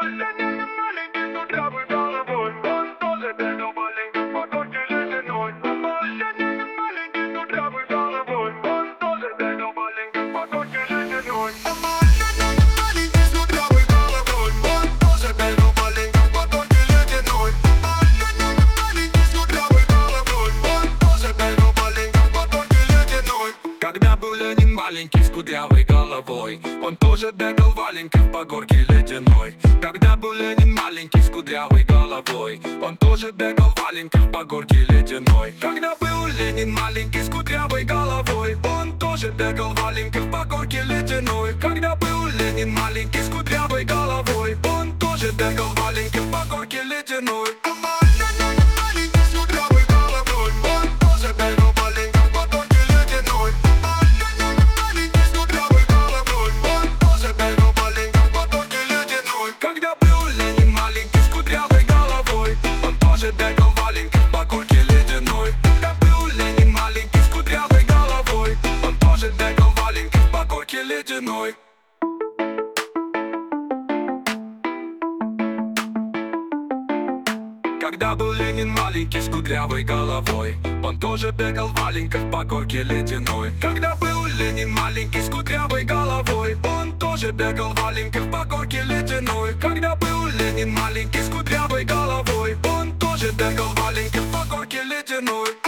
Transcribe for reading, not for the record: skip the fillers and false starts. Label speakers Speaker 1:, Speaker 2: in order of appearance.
Speaker 1: Ленин маленький, кудрявый головой, он тоже бегал маленький по горке ледяной. Ленин маленький, кудрявый головой, он тоже бегал маленький по горке ледяной. Ленин маленький, кудрявый головой, он тоже бегал маленький по горке ледяной. Ленин маленький, кудрявый головой, он тоже бегал маленький по горке ледяной. Когда был Ленин маленький с кудрявой головой, он тоже бегал маленький по горке ледяной. Когда был Ленин маленький с кудрявой головой, он тоже бегал маленький по горке ледяной. Когда был Ленин маленький с кудрявой головой, он тоже бегал маленький по горке ледяной. Когда был Ленин маленький с кудрявой головой, он тоже бегал маленький по горке ледяной. Когда был Ленин маленький с кудрявой головой, он тоже бегал маленький по горке ледяной. Когда был Ленин маленький с кудрявой головой, он тоже бегал маленький по горке ледяной. Когда был Ленин маленький с кудрявой головой, он тоже бегал маленький по горке ледяной. Когда был Ленин маленький с кудрявой головой, он тоже бегал маленький по горке ледяной. Когда был Ленин маленький с кудрявой головой, он тоже бегал маленький по горке ледяной.